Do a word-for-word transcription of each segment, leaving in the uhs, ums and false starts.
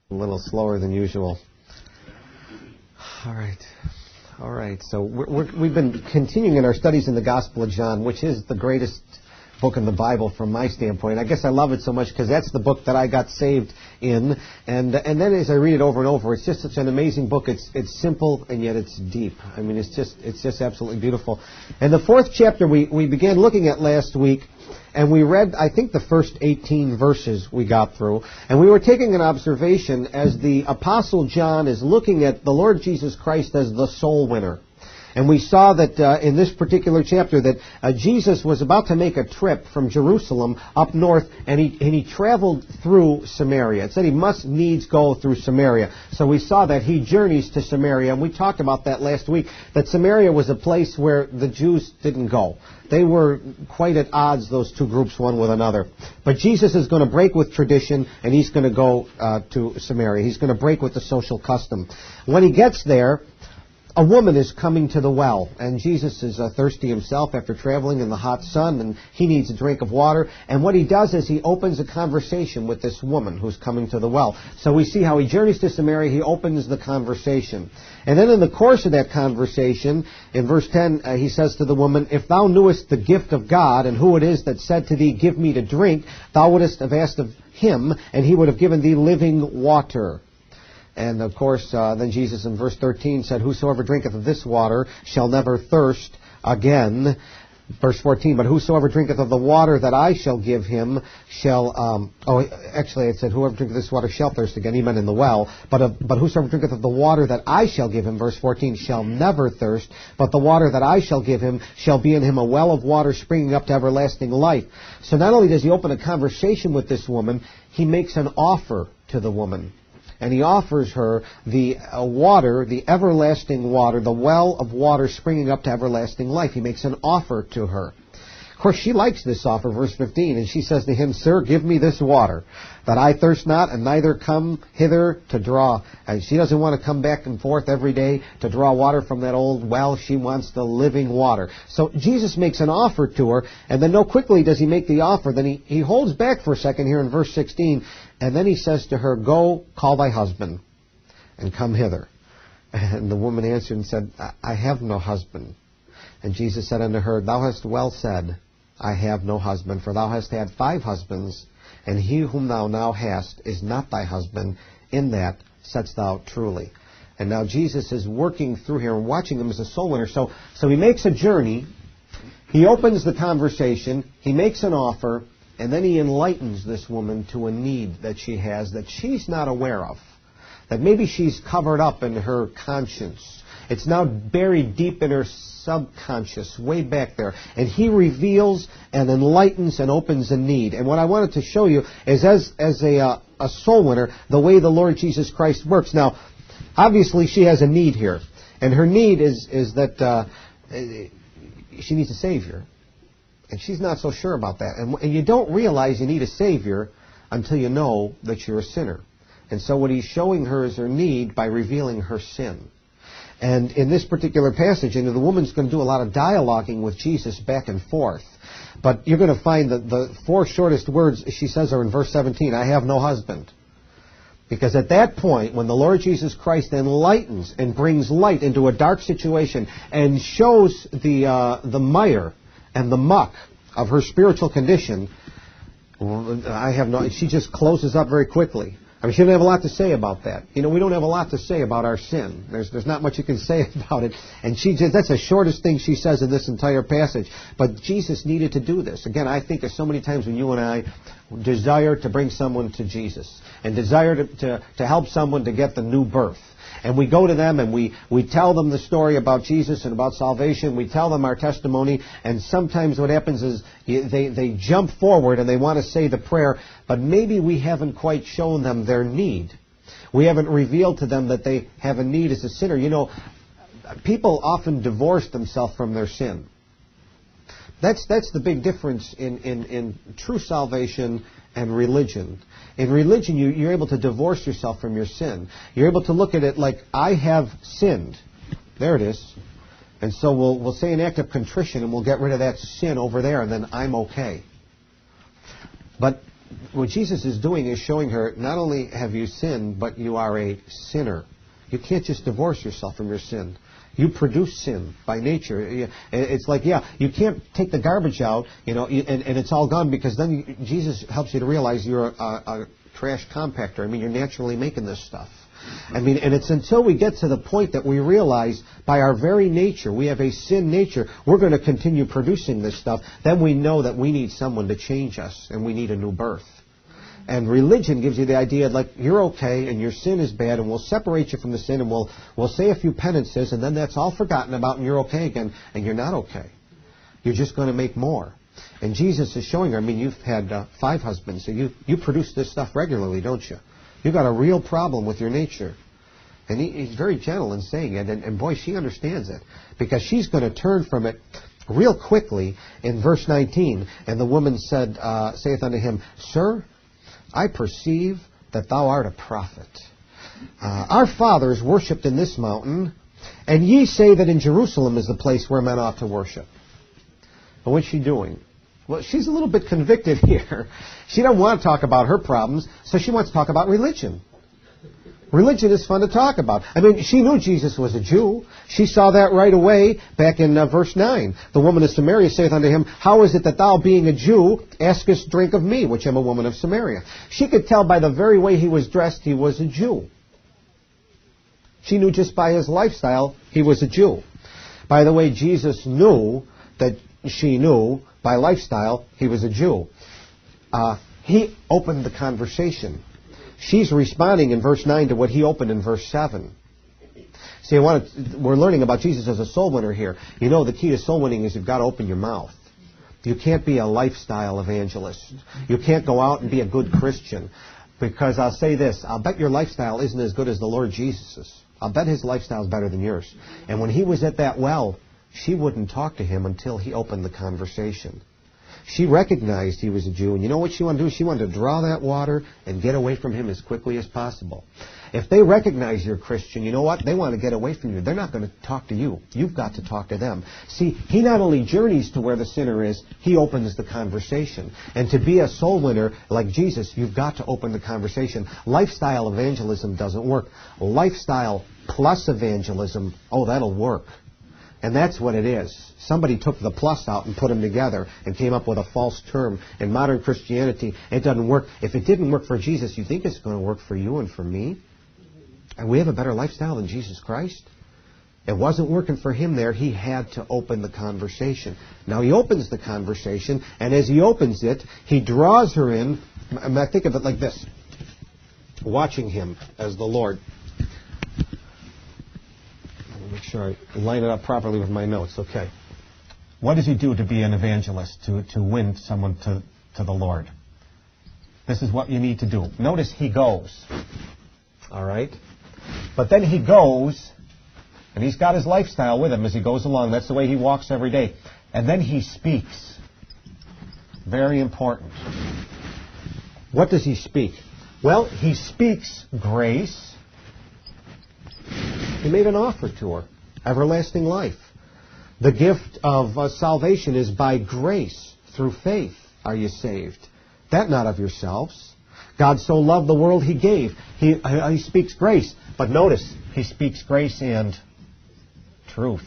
A little slower than usual. All right. All right. So we're, we're, we've been continuing in our studies in the Gospel of John, which is the greatest book in the Bible from my standpoint. I guess I love it so much because that's the book that I got saved in. And and then as I read it over and over, it's just such an amazing book. It's it's simple and yet it's deep. I mean, it's just it's just absolutely beautiful. And the fourth chapter we, we began looking at last week. And we read, I think, the first eighteen verses we got through. And we were taking an observation as the Apostle John is looking at the Lord Jesus Christ as the soul winner. And we saw that uh, in this particular chapter that uh, Jesus was about to make a trip from Jerusalem up north, and he and he traveled through Samaria. It said he must needs go through Samaria. So we saw that he journeys to Samaria, and we talked about that last week, that Samaria was a place where the Jews didn't go. They were quite at odds, those two groups, one with another. But Jesus is going to break with tradition, and he's going to go uh, to Samaria. He's going to break with the social custom. When he gets there, a woman is coming to the well, and Jesus is uh, thirsty himself after traveling in the hot sun, and he needs a drink of water. And what he does is he opens a conversation with this woman who's coming to the well. So we see how he journeys to Samaria, he opens the conversation. And then in the course of that conversation, in verse ten, uh, he says to the woman, "If thou knewest the gift of God, and who it is that said to thee, Give me to drink, thou wouldest have asked of him, and he would have given thee living water." And, of course, uh, then Jesus in verse thirteen said, "Whosoever drinketh of this water shall never thirst again." Verse fourteen, "But whosoever drinketh of the water that I shall give him shall..." Um, oh, actually, it said, "Whoever drinketh this water shall thirst again." He meant in the well. But, uh, but whosoever drinketh of the water that I shall give him, verse fourteen, "shall never thirst. But the water that I shall give him shall be in him a well of water springing up to everlasting life." So not only does he open a conversation with this woman, he makes an offer to the woman. And he offers her the uh, water, the everlasting water, the well of water springing up to everlasting life. He makes an offer to her. Of course, she likes this offer, verse fifteen, and she says to him, "Sir, give me this water, that I thirst not, and neither come hither to draw." And she doesn't want to come back and forth every day to draw water from that old well. She wants the living water. So Jesus makes an offer to her, and then no quickly does he make the offer. Then he, he holds back for a second here in verse sixteen, and then he says to her, "Go, call thy husband, and come hither." And the woman answered and said, "I, I have no husband." And Jesus said unto her, "Thou hast well said, I have no husband, for thou hast had five husbands, and he whom thou now hast is not thy husband. In that saidst thou truly." And now Jesus is working through here and watching him as a soul winner. So, so he makes a journey, he opens the conversation, he makes an offer, and then he enlightens this woman to a need that she has that she's not aware of, that maybe she's covered up in her conscience. It's now buried deep in her subconscious, way back there. And he reveals and enlightens and opens a need. And what I wanted to show you is as, as a, uh, a soul winner, the way the Lord Jesus Christ works. Now, obviously she has a need here. And her need is, is that uh, she needs a Savior. And she's not so sure about that. And, and you don't realize you need a Savior until you know that you're a sinner. And so what he's showing her is her need by revealing her sin. And in this particular passage, you know, the woman's going to do a lot of dialoguing with Jesus back and forth. But you're going to find that the four shortest words she says are in verse seventeen, "I have no husband." Because at that point, when the Lord Jesus Christ enlightens and brings light into a dark situation and shows the uh, the mire and the muck of her spiritual condition, I have no. She just closes up very quickly. I mean, she doesn't have a lot to say about that. You know, we don't have a lot to say about our sin. There's there's not much you can say about it. And she just, that's the shortest thing she says in this entire passage. But Jesus needed to do this. Again, I think there's so many times when you and I desire to bring someone to Jesus and desire to, to, to help someone to get the new birth. And we go to them and we, we tell them the story about Jesus and about salvation. We tell them our testimony. And sometimes what happens is they, they jump forward and they want to say the prayer, but maybe we haven't quite shown them their need. We haven't revealed to them that they have a need as a sinner. You know, people often divorce themselves from their sin. That's that's the big difference in, in, in true salvation and religion. In religion, you, you're able to divorce yourself from your sin. You're able to look at it like, I have sinned. There it is. And so we'll we'll say an act of contrition and we'll get rid of that sin over there and then I'm okay. But what Jesus is doing is showing her, not only have you sinned, but you are a sinner. You can't just divorce yourself from your sin. You produce sin by nature. It's like, yeah, you can't take the garbage out, you know, and, and it's all gone, because then you, Jesus helps you to realize you're a, a trash compactor. I mean, you're naturally making this stuff. I mean, and it's until we get to the point that we realize by our very nature, we have a sin nature, we're going to continue producing this stuff, then we know that we need someone to change us, and we need a new birth. And religion gives you the idea like you're okay and your sin is bad, and we'll separate you from the sin, and we'll we'll say a few penances, and then that's all forgotten about, and you're okay again, and you're not okay. You're just going to make more. And Jesus is showing her, I mean, you've had uh, five husbands, so you, you produce this stuff regularly, don't you? You've got a real problem with your nature. And he, he's very gentle in saying it, and, and boy, she understands it, because she's going to turn from it real quickly in verse nineteen. And the woman said, uh, saith unto him, Sir, I perceive that thou art a prophet. Uh, our fathers worshipped in this mountain, and ye say that in Jerusalem is the place where men ought to worship. And what's she doing? Well, she's a little bit convicted here. She doesn't want to talk about her problems, so she wants to talk about religion. Religion is fun to talk about. I mean, she knew Jesus was a Jew. She saw that right away back in uh, verse nine. The woman of Samaria saith unto him, How is it that thou, being a Jew, askest drink of me, which am a woman of Samaria? She could tell by the very way he was dressed he was a Jew. She knew just by his lifestyle he was a Jew. By the way, Jesus knew that she knew by lifestyle he was a Jew. Uh, he opened the conversation. She's responding in verse nine to what he opened in verse seven. See, I want to, we're learning about Jesus as a soul winner here. You know, the key to soul winning is you've got to open your mouth. You can't be a lifestyle evangelist. You can't go out and be a good Christian. Because I'll say this, I'll bet your lifestyle isn't as good as the Lord Jesus's. I'll bet his lifestyle is better than yours. And when he was at that well, she wouldn't talk to him until he opened the conversation. She recognized he was a Jew, and you know what she wanted to do? She wanted to draw that water and get away from him as quickly as possible. If they recognize you're a Christian, you know what? They want to get away from you. They're not going to talk to you. You've got to talk to them. See, he not only journeys to where the sinner is, he opens the conversation. And to be a soul winner like Jesus, you've got to open the conversation. Lifestyle evangelism doesn't work. Lifestyle plus evangelism, oh, that'll work. And that's what it is. Somebody took the plus out and put them together and came up with a false term. In modern Christianity, it doesn't work. If it didn't work for Jesus, you think it's going to work for you and for me? And we have a better lifestyle than Jesus Christ? It wasn't working for him there. He had to open the conversation. Now he opens the conversation, and as he opens it, he draws her in. I think of it like this. Watching him as the Lord. Make sure I line it up properly with my notes. Okay. What does he do to be an evangelist, to, to win someone to, to the Lord? This is what you need to do. Notice he goes. All right? But then he goes, and he's got his lifestyle with him as he goes along. That's the way he walks every day. And then he speaks. Very important. What does he speak? Well, he speaks grace. He made an offer to her, everlasting life. The gift of uh, salvation is by grace, through faith are you saved. That not of yourselves. God so loved the world he gave. He, uh, he speaks grace. But notice, he speaks grace and truth.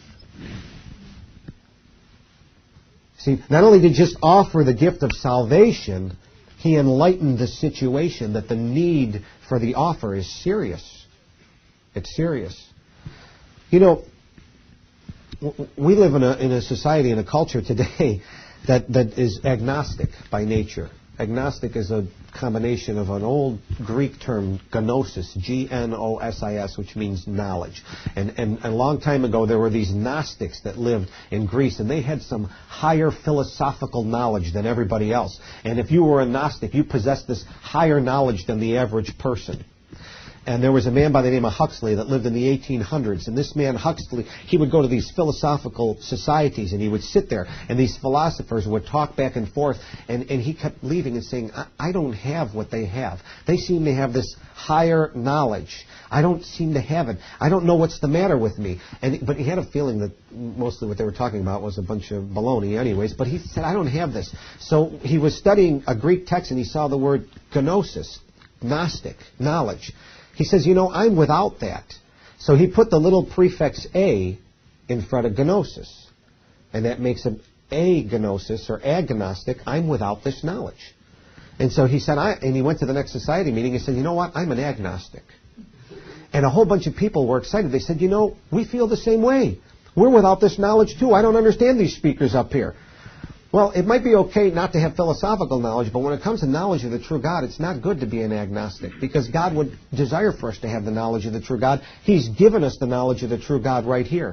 See, not only did he just offer the gift of salvation, he enlightened the situation that the need for the offer is serious. It's serious. You know, we live in a in a society, in a culture today that, that is agnostic by nature. Agnostic is a combination of an old Greek term, gnosis, G N O S I S, which means knowledge. And, and a long time ago, there were these Gnostics that lived in Greece, and they had some higher philosophical knowledge than everybody else. And if you were a Gnostic, you possessed this higher knowledge than the average person. And there was a man by the name of Huxley that lived in the eighteen hundreds. And this man, Huxley, he would go to these philosophical societies and he would sit there. And these philosophers would talk back and forth. And, and he kept leaving and saying, I, I don't have what they have. They seem to have this higher knowledge. I don't seem to have it. I don't know what's the matter with me. And But he had a feeling that mostly what they were talking about was a bunch of baloney anyways. But he said, I don't have this. So he was studying a Greek text and he saw the word gnosis, Gnostic, knowledge. He says, you know, I'm without that. So he put the little prefix a in front of gnosis. And that makes it agnosis or agnostic. I'm without this knowledge. And so he said, I, and he went to the next society meeting and said, you know what, I'm an agnostic. And a whole bunch of people were excited. They said, you know, we feel the same way. We're without this knowledge too. I don't understand these speakers up here. Well, it might be okay not to have philosophical knowledge, but when it comes to knowledge of the true God, it's not good to be an agnostic, because God would desire for us to have the knowledge of the true God. He's given us the knowledge of the true God right here.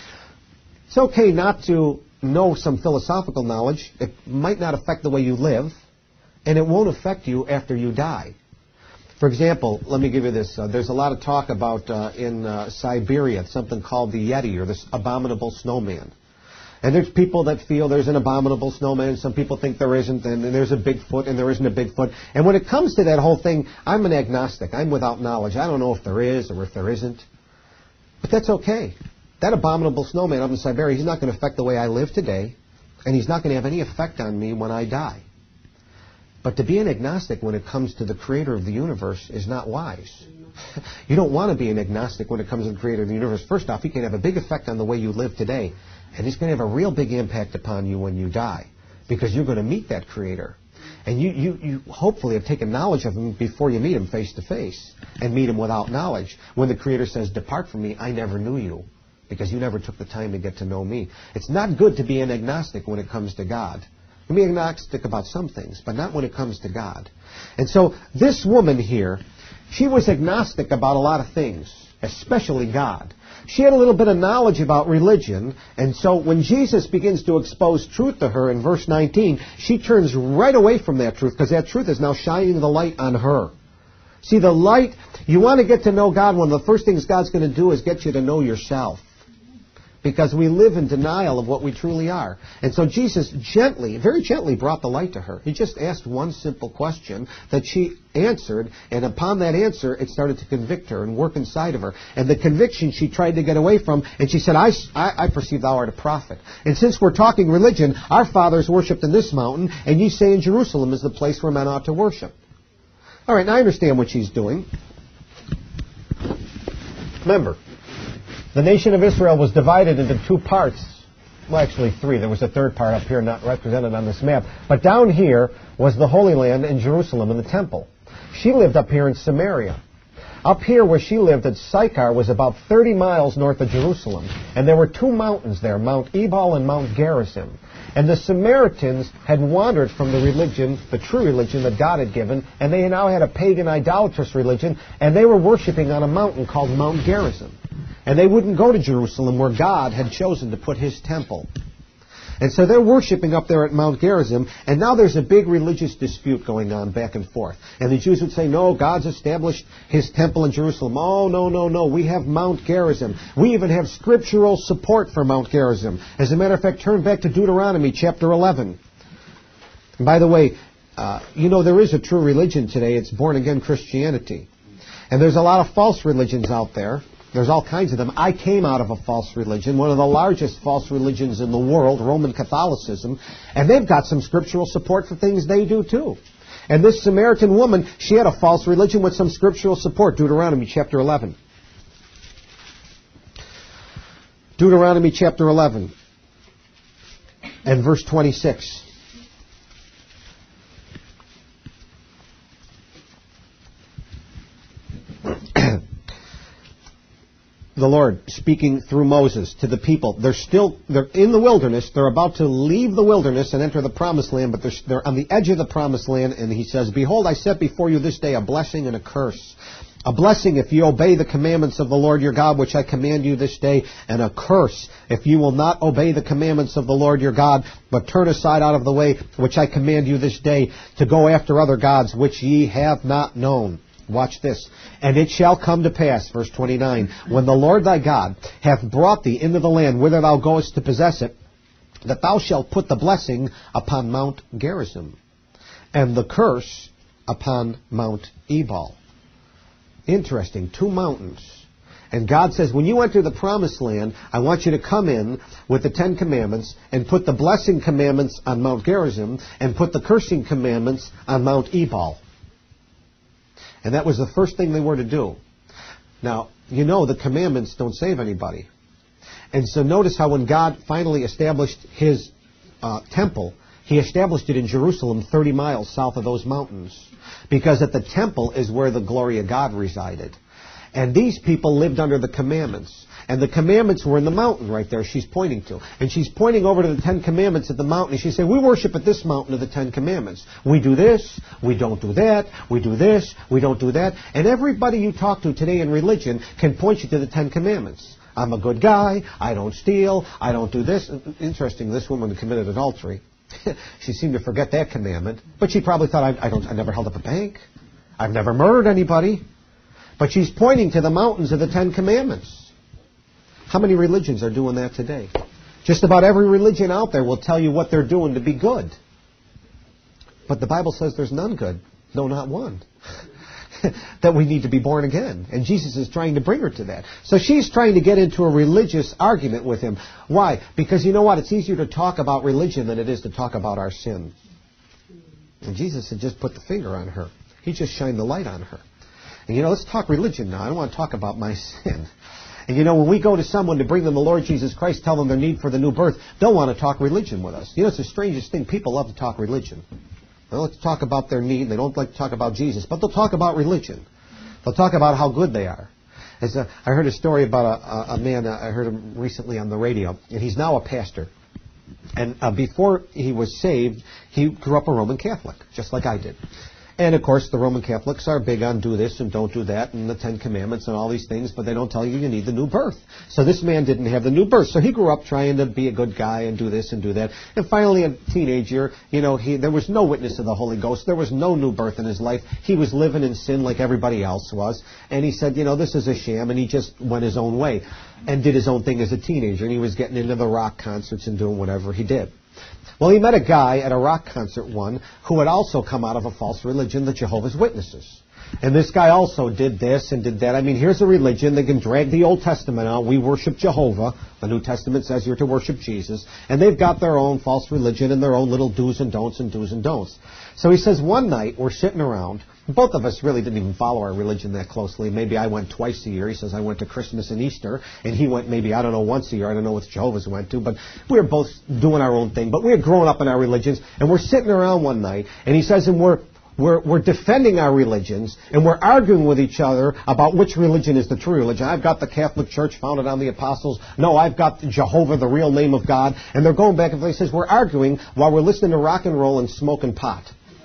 It's okay not to know some philosophical knowledge. It might not affect the way you live, and it won't affect you after you die. For example, let me give you this. Uh, there's a lot of talk about uh, in uh, Siberia, something called the Yeti, or this abominable snowman. And there's people that feel there's an abominable snowman. Some people think there isn't. And there's a Bigfoot and there isn't a Bigfoot. And when it comes to that whole thing, I'm an agnostic. I'm without knowledge. I don't know if there is or if there isn't. But that's okay. That abominable snowman up in Siberia, he's not going to affect the way I live today. And he's not going to have any effect on me when I die. But to be an agnostic when it comes to the creator of the universe is not wise. You don't want to be an agnostic when it comes to the creator of the universe. First off, he can have a big effect on the way you live today. And he's going to have a real big impact upon you when you die, because you're going to meet that creator. And you, you, you hopefully have taken knowledge of him before you meet him face to face, and meet him without knowledge. When the creator says, depart from me, I never knew you, because you never took the time to get to know me. It's not good to be an agnostic when it comes to God. You can be agnostic about some things, but not when it comes to God. And so this woman here, she was agnostic about a lot of things, especially God. She had a little bit of knowledge about religion, and so when Jesus begins to expose truth to her in verse nineteen, she turns right away from that truth, because that truth is now shining the light on her. See, the light, you want to get to know God, one of the first things God's going to do is get you to know yourself. Because we live in denial of what we truly are. And so Jesus gently, very gently brought the light to her. He just asked one simple question that she answered, and upon that answer, it started to convict her and work inside of her. And the conviction she tried to get away from, and she said, I, I, I perceive thou art a prophet. And since we're talking religion, our fathers worshipped in this mountain, and ye say in Jerusalem is the place where men ought to worship. All right, now I understand what she's doing. Remember, the nation of Israel was divided into two parts. Well, actually three. There was a third part up here not represented on this map. But down here was the Holy Land in Jerusalem and the temple. She lived up here in Samaria. Up here where she lived at Sychar was about thirty miles north of Jerusalem. And there were two mountains there, Mount Ebal and Mount Gerizim. And the Samaritans had wandered from the religion, the true religion that God had given, and they now had a pagan idolatrous religion, and they were worshiping on a mountain called Mount Gerizim. And they wouldn't go to Jerusalem where God had chosen to put his temple. And so they're worshiping up there at Mount Gerizim, and now there's a big religious dispute going on back and forth. And the Jews would say, no, God's established his temple in Jerusalem. Oh, no, no, no, we have Mount Gerizim. We even have scriptural support for Mount Gerizim. As a matter of fact, turn back to Deuteronomy chapter eleven. And by the way, uh, you know, there is a true religion today. It's born-again Christianity. And there's a lot of false religions out there. There's all kinds of them. I came out of a false religion, one of the largest false religions in the world, Roman Catholicism, and they've got some scriptural support for things they do too. And this Samaritan woman, she had a false religion with some scriptural support, Deuteronomy chapter eleven. Deuteronomy chapter eleven and verse twenty-six. The Lord speaking through Moses to the people. They're still, they're in the wilderness. They're about to leave the wilderness and enter the promised land, but they're, they're on the edge of the promised land. And he says, behold, I set before you this day a blessing and a curse. A blessing if you obey the commandments of the Lord your God, which I command you this day, and a curse if you will not obey the commandments of the Lord your God, but turn aside out of the way which I command you this day to go after other gods which ye have not known. Watch this. And it shall come to pass, verse twenty-nine, when the Lord thy God hath brought thee into the land whither thou goest to possess it, that thou shalt put the blessing upon Mount Gerizim, and the curse upon Mount Ebal. Interesting. Two mountains. And God says, when you enter the promised land, I want you to come in with the Ten Commandments and put the blessing commandments on Mount Gerizim and put the cursing commandments on Mount Ebal. And that was the first thing they were to do. Now, you know the commandments don't save anybody. And so notice how when God finally established His uh, temple, He established it in Jerusalem, thirty miles south of those mountains. Because at the temple is where the glory of God resided. And these people lived under the commandments. And the commandments were in the mountain right there she's pointing to. And she's pointing over to the Ten Commandments at the mountain. And she said, we worship at this mountain of the Ten Commandments. We do this, we don't do that, we do this, we don't do that. And everybody you talk to today in religion can point you to the Ten Commandments. I'm a good guy, I don't steal, I don't do this. Interesting, this woman committed adultery. She seemed to forget that commandment. But she probably thought, I, I, don't, I never held up a bank. I've never murdered anybody. But she's pointing to the mountains of the Ten Commandments. How many religions are doing that today? Just about every religion out there will tell you what they're doing to be good. But the Bible says there's none good. No, not one. That we need to be born again. And Jesus is trying to bring her to that. So she's trying to get into a religious argument with him. Why? Because you know what? It's easier to talk about religion than it is to talk about our sin. And Jesus had just put the finger on her. He just shined the light on her. And you know, let's talk religion now. I don't want to talk about my sin. And you know, when we go to someone to bring them the Lord Jesus Christ, tell them their need for the new birth, they'll want to talk religion with us. You know, it's the strangest thing. People love to talk religion. They like to talk about their need. They don't like to talk about Jesus. But they'll talk about religion. They'll talk about how good they are. As a, I heard a story about a, a, a man, uh, I heard him recently on the radio, and he's now a pastor. And uh, before he was saved, he grew up a Roman Catholic, just like I did. And, of course, the Roman Catholics are big on do this and don't do that and the Ten Commandments and all these things, but they don't tell you you need the new birth. So this man didn't have the new birth. So he grew up trying to be a good guy and do this and do that. And finally, a teenager, you know, he, there was no witness of the Holy Ghost. There was no new birth in his life. He was living in sin like everybody else was. And he said, you know, this is a sham. And he just went his own way and did his own thing as a teenager. And he was getting into the rock concerts and doing whatever he did. Well, he met a guy at a rock concert one who had also come out of a false religion, the Jehovah's Witnesses. And this guy also did this and did that. I mean, here's a religion. They can drag the Old Testament out. We worship Jehovah. The New Testament says you're to worship Jesus. And they've got their own false religion and their own little do's and don'ts and do's and don'ts. So he says, one night we're sitting around. Both of us really didn't even follow our religion that closely. Maybe I went twice a year. He says I went to Christmas and Easter. And he went maybe, I don't know, once a year. I don't know what Jehovah's went to. But we were both doing our own thing. But we had grown up in our religions. And we're sitting around one night. And he says, and we're We're, we're defending our religions, and we're arguing with each other about which religion is the true religion. I've got the Catholic Church founded on the apostles. No, I've got Jehovah, the real name of God. And they're going back and forth. He says, we're arguing while we're listening to rock and roll and smoking pot.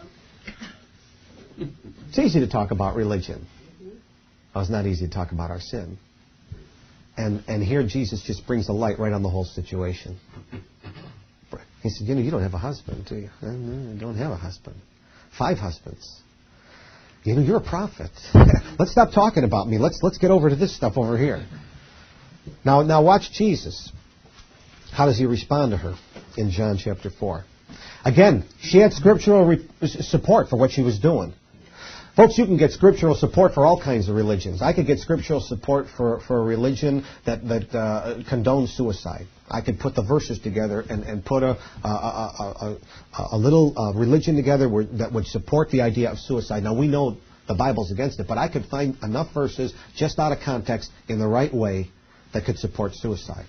It's easy to talk about religion. Oh, it's not easy to talk about our sin. And, and here Jesus just brings the light right on the whole situation. He said, you know, you don't have a husband, do you? I don't have a husband. Five husbands. You know, you're a prophet. Let's stop talking about me. Let's let's get over to this stuff over here. Now, now watch Jesus. How does he respond to her in John chapter four? Again, she had scriptural re- support for what she was doing. Folks, you can get scriptural support for all kinds of religions. I could get scriptural support for, for a religion that, that uh, condones suicide. I could put the verses together and, and put a, a, a, a, a little uh, religion together where, that would support the idea of suicide. Now, we know the Bible's against it, but I could find enough verses just out of context in the right way that could support suicide.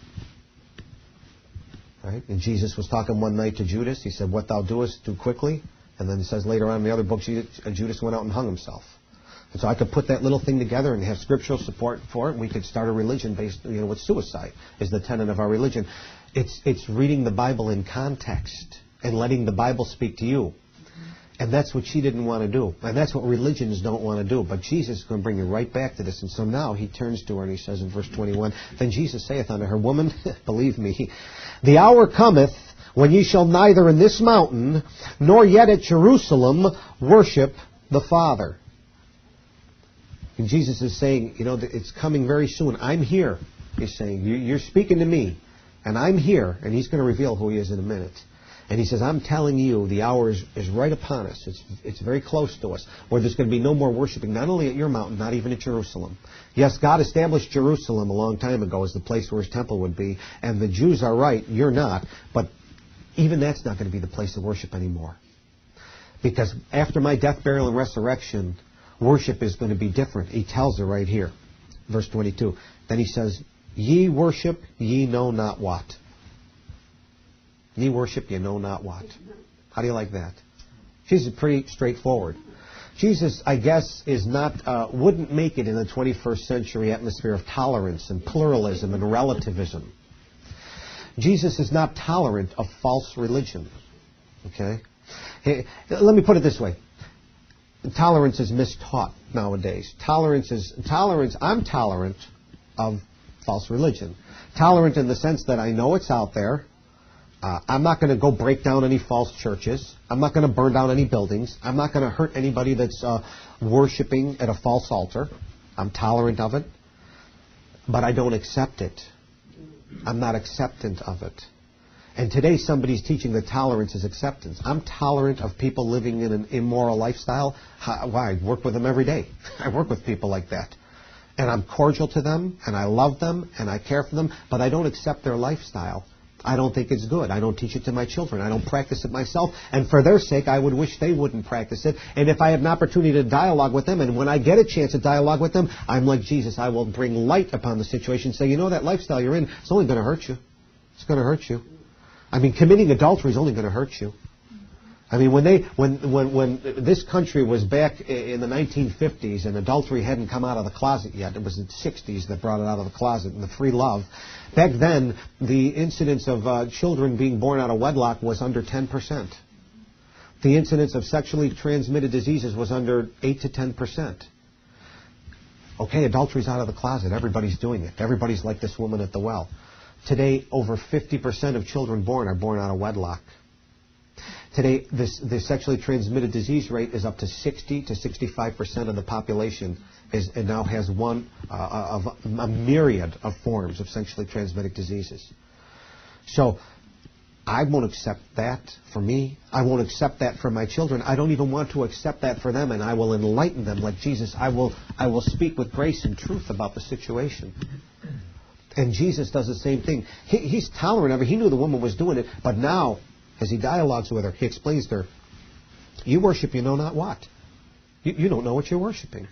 Right? And Jesus was talking one night to Judas. He said, what thou doest, do quickly. And then it says later on in the other book, Judas went out and hung himself. And so I could put that little thing together and have scriptural support for it. And we could start a religion based, you know, with suicide is the tenet of our religion. It's it's reading the Bible in context and letting the Bible speak to you. And that's what she didn't want to do. And that's what religions don't want to do. But Jesus is going to bring you right back to this. And so now he turns to her and he says in verse twenty-one, then Jesus saith unto her, woman, believe me, the hour cometh when ye shall neither in this mountain nor yet at Jerusalem worship the Father. And Jesus is saying, you know, it's coming very soon. I'm here, he's saying. You're speaking to me, and I'm here, and he's going to reveal who he is in a minute. And he says, I'm telling you, the hour is, is right upon us. It's, it's very close to us, where there's going to be no more worshiping, not only at your mountain, not even at Jerusalem. Yes, God established Jerusalem a long time ago as the place where his temple would be, and the Jews are right, you're not, but even that's not going to be the place of worship anymore. Because after my death, burial, and resurrection, worship is going to be different. He tells it right here, verse twenty-two. Then he says, ye worship, ye know not what. Ye worship, ye know not what. How do you like that? Jesus is pretty straightforward. Jesus, I guess, is not uh, wouldn't make it in the twenty-first century atmosphere of tolerance and pluralism and relativism. Jesus is not tolerant of false religion. Okay? Hey, let me put it this way. Tolerance is mistaught nowadays. Tolerance is tolerance. I'm tolerant of false religion. Tolerant in the sense that I know it's out there. Uh, I'm not going to go break down any false churches. I'm not going to burn down any buildings. I'm not going to hurt anybody that's uh, worshiping at a false altar. I'm tolerant of it, but I don't accept it. I'm not acceptant of it. And today somebody's teaching that tolerance is acceptance. I'm tolerant of people living in an immoral lifestyle. Why? I work with them every day. I work with people like that. And I'm cordial to them, and I love them, and I care for them, but I don't accept their lifestyle. I don't think it's good. I don't teach it to my children. I don't practice it myself. And for their sake, I would wish they wouldn't practice it. And if I have an opportunity to dialogue with them, and when I get a chance to dialogue with them, I'm like Jesus. I will bring light upon the situation and say, you know, that lifestyle you're in, it's only going to hurt you. It's going to hurt you. I mean, committing adultery is only going to hurt you. I mean, when they, when, when, when this country was back in the nineteen fifties and adultery hadn't come out of the closet yet, it was the sixties that brought it out of the closet, and the free love. Back then, the incidence of uh, children being born out of wedlock was under ten percent. The incidence of sexually transmitted diseases was under eight to ten percent. Okay, adultery's out of the closet. Everybody's doing it. Everybody's like this woman at the well. Today, over fifty percent of children born are born out of wedlock. Today, this, the sexually transmitted disease rate is up to sixty to sixty-five percent of the population is, and now has one uh, of a myriad of forms of sexually transmitted diseases. So, I won't accept that for me. I won't accept that for my children. I don't even want to accept that for them, and I will enlighten them like Jesus. I will, I will speak with grace and truth about the situation. And Jesus does the same thing. He, he's tolerant of it. He knew the woman was doing it, but now, as he dialogues with her, he explains to her, you worship you know not what. You, you don't know what you're worshiping.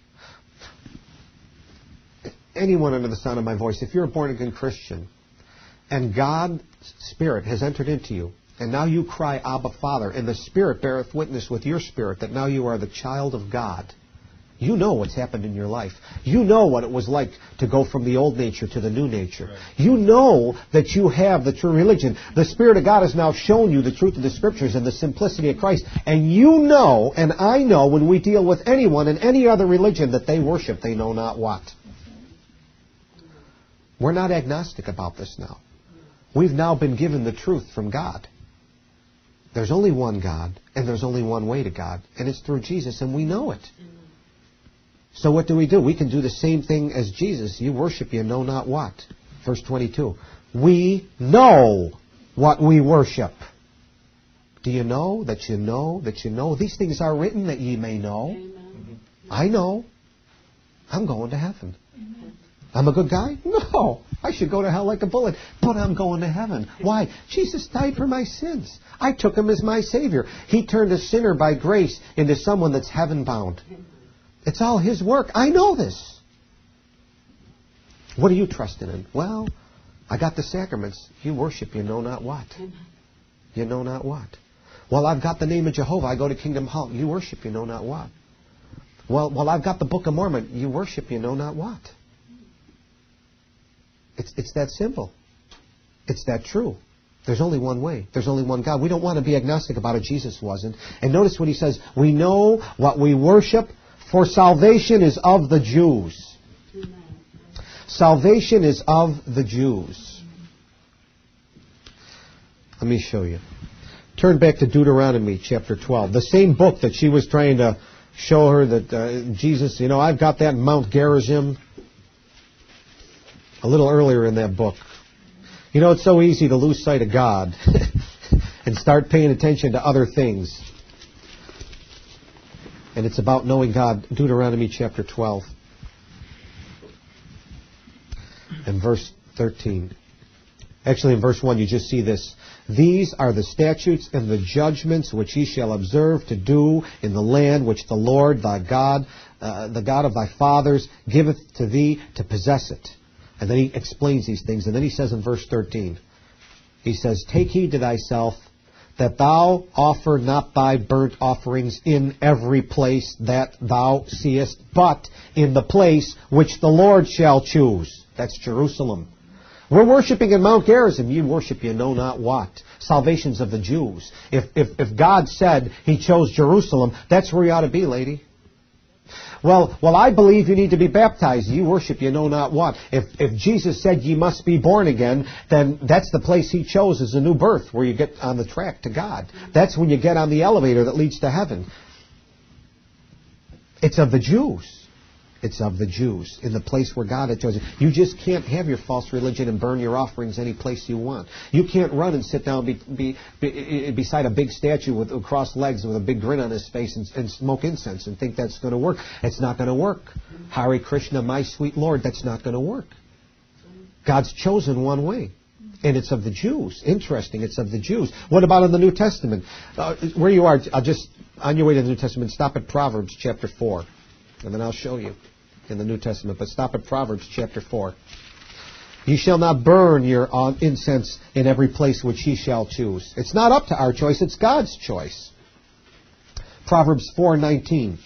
Anyone under the sound of my voice, if you're a born-again Christian, and God's Spirit has entered into you, and now you cry, Abba, Father, and the Spirit beareth witness with your spirit that now you are the child of God, you know what's happened in your life. You know what it was like to go from the old nature to the new nature. Right. You know that you have the true religion. The Spirit of God has now shown you the truth of the Scriptures and the simplicity of Christ. And you know, and I know, when we deal with anyone in any other religion that they worship, they know not what. We're not agnostic about this now. We've now been given the truth from God. There's only one God, and there's only one way to God, and it's through Jesus, and we know it. So what do we do? We can do the same thing as Jesus. You worship you know not what. Verse twenty-two. We know what we worship. Do you know that you know that you know? These things are written that ye may know. Amen. I know. I'm going to heaven. Amen. I'm a good guy? No. I should go to hell like a bullet. But I'm going to heaven. Why? Jesus died for my sins. I took him as my Savior. He turned a sinner by grace into someone that's heaven-bound. It's all his work. I know this. What are you trusting in? Well, I got the sacraments. You worship, you know not what. You know not what. Well, I've got the name of Jehovah. I go to Kingdom Hall. You worship, you know not what. Well, well, I've got the Book of Mormon. You worship, you know not what. It's, it's that simple. It's that true. There's only one way. There's only one God. We don't want to be agnostic about it. Jesus wasn't. And notice what he says. We know what we worship, for salvation is of the Jews. Amen. Salvation is of the Jews. Let me show you. Turn back to Deuteronomy chapter twelve. The same book that she was trying to show her that uh, Jesus, you know, I've got that in Mount Gerizim. A little earlier in that book. You know, it's so easy to lose sight of God and start paying attention to other things. And it's about knowing God. Deuteronomy chapter twelve and verse thirteen. Actually, in verse one, you just see this. These are the statutes and the judgments which ye shall observe to do in the land which the Lord thy God, uh, the God of thy fathers, giveth to thee to possess it. And then he explains these things. And then he says in verse thirteen, he says, take heed to thyself that thou offer not thy burnt offerings in every place that thou seest, but in the place which the Lord shall choose. That's Jerusalem. We're worshiping in Mount Gerizim. You worship you know not what. Salvation's of the Jews. If, if, if God said He chose Jerusalem, that's where you ought to be, lady. Well, well, I believe you need to be baptized. You worship you know not what. If if Jesus said ye must be born again, then that's the place He chose as a new birth, where you get on the track to God. That's when you get on the elevator that leads to heaven. It's of the Jews. It's of the Jews, in the place where God had chosen. You just can't have your false religion and burn your offerings any place you want. You can't run and sit down be, be, be, beside a big statue with crossed legs with a big grin on his face and, and smoke incense and think that's going to work. It's not going to work. Hare Krishna, my sweet Lord, that's not going to work. God's chosen one way. And it's of the Jews. Interesting, it's of the Jews. What about in the New Testament? Uh, where you are, I'll just, on your way to the New Testament, stop at Proverbs chapter four. And then I'll show you in the New Testament. But stop at Proverbs chapter four. Ye shall not burn your incense in every place which ye shall choose. It's not up to our choice, it's God's choice. Proverbs four nineteen.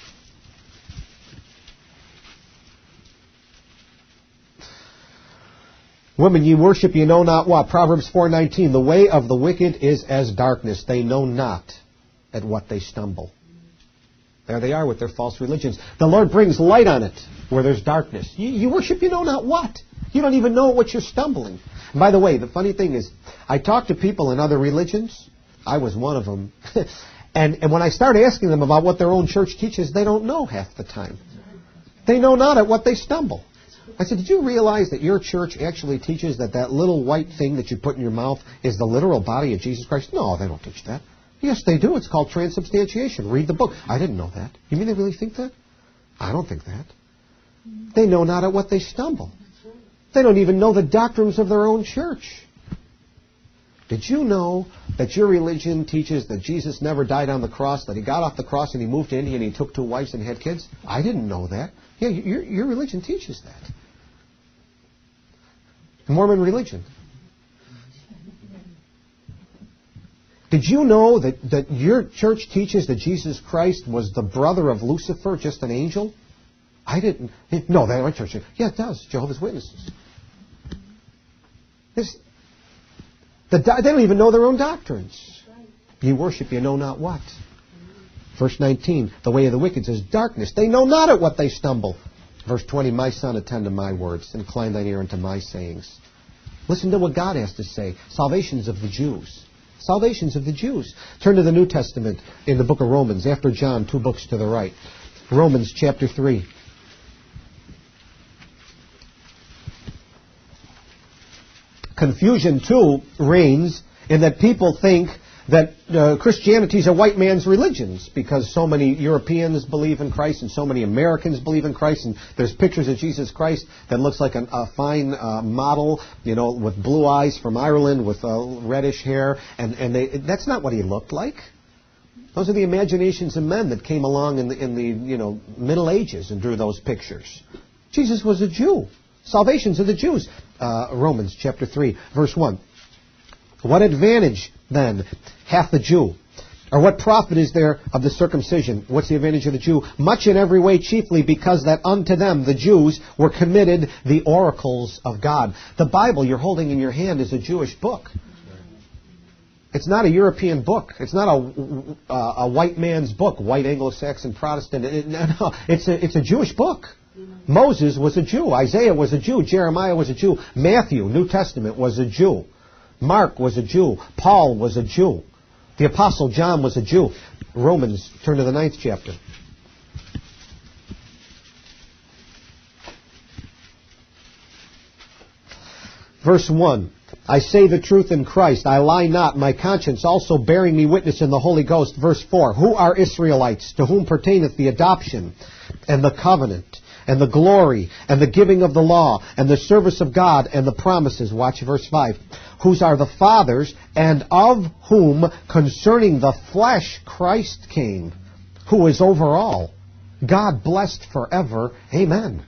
Women, ye worship ye know not what. Proverbs four nineteen. The way of the wicked is as darkness. They know not at what they stumble. There they are with their false religions. The Lord brings light on it where there's darkness. You, you worship you know not what. You don't even know what you're stumbling. And by the way, the funny thing is, I talk to people in other religions. I was one of them. and, and when I start asking them about what their own church teaches, they don't know half the time. They know not at what they stumble. I said, did you realize that your church actually teaches that that little white thing that you put in your mouth is the literal body of Jesus Christ? No, they don't teach that. Yes, they do. It's called transubstantiation. Read the book. I didn't know that. You mean they really think that? I don't think that. They know not at what they stumble. They don't even know the doctrines of their own church. Did you know that your religion teaches that Jesus never died on the cross, that He got off the cross and He moved to India and He took two wives and had kids? I didn't know that. Yeah, your, your religion teaches that. Mormon religion. Did you know that, that your church teaches that Jesus Christ was the brother of Lucifer, just an angel? I didn't. No, that my church. Yeah, it does. Jehovah's Witnesses. This, the, they don't even know their own doctrines. Ye worship you know not what. Verse nineteen, the way of the wicked is darkness. They know not at what they stumble. Verse twenty, my son, attend to my words. Incline thine ear unto my sayings. Listen to what God has to say. Salvation's of the Jews. Salvation's of the Jews. Turn to the New Testament in the book of Romans. After John, two books to the right. Romans chapter three. Confusion, too, reigns in that people think that uh, Christianity is a white man's religion because so many Europeans believe in Christ and so many Americans believe in Christ, and there's pictures of Jesus Christ that looks like an, a fine uh, model, you know, with blue eyes from Ireland with uh, reddish hair, and, and they, that's not what He looked like. Those are the imaginations of men that came along in the, in the you know Middle Ages and drew those pictures. Jesus was a Jew. Salvation's of the Jews. Uh, Romans chapter three, verse one. What advantage, then, hath the Jew? Or what profit is there of the circumcision? What's the advantage of the Jew? Much in every way, chiefly because that unto them, the Jews, were committed the oracles of God. The Bible you're holding in your hand is a Jewish book. It's not a European book. It's not a, a, a white man's book, white Anglo-Saxon Protestant. It, no, it's a, it's a Jewish book. Moses was a Jew. Isaiah was a Jew. Jeremiah was a Jew. Matthew, New Testament, was a Jew. Mark was a Jew. Paul was a Jew. The Apostle John was a Jew. Romans, turn to the ninth chapter. Verse one, I say the truth in Christ, I lie not, my conscience also bearing me witness in the Holy Ghost. Verse four, who are Israelites, to whom pertaineth the adoption, and the covenant, and the glory, and the giving of the law, and the service of God, and the promises. Watch verse five. Whose are the fathers, and of whom concerning the flesh Christ came, who is over all, God blessed forever. Amen.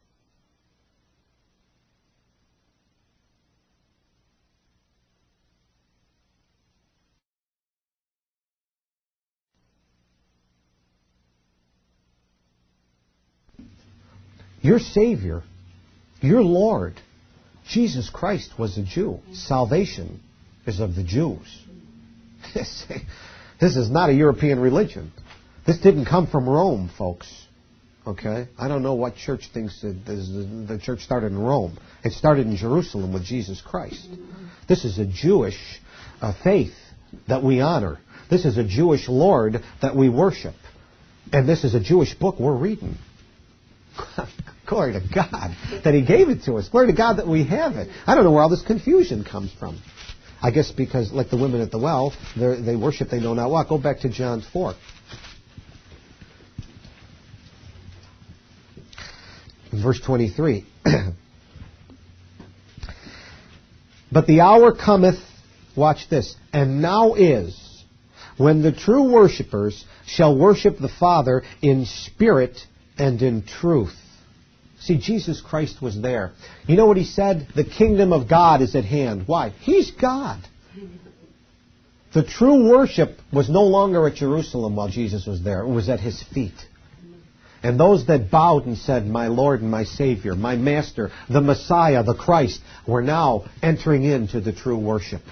Your Savior, your Lord, Jesus Christ was a Jew. Salvation is of the Jews. This is not a European religion. This didn't come from Rome, folks. Okay? I don't know what church thinks it is. The church started in Rome. It started in Jerusalem with Jesus Christ. This is a Jewish uh, faith that we honor. This is a Jewish Lord that we worship. And this is a Jewish book we're reading. Glory to God that He gave it to us. Glory to God that we have it. I don't know where all this confusion comes from. I guess because, like the women at the well, they worship, they know not what. Go back to John four. Verse twenty-three. But the hour cometh, watch this, and now is, when the true worshipers shall worship the Father in spirit and in truth. See, Jesus Christ was there. You know what He said? The kingdom of God is at hand. Why? He's God. The true worship was no longer at Jerusalem while Jesus was there. It was at His feet. And those that bowed and said, my Lord and my Savior, my Master, the Messiah, the Christ, were now entering into the true worship.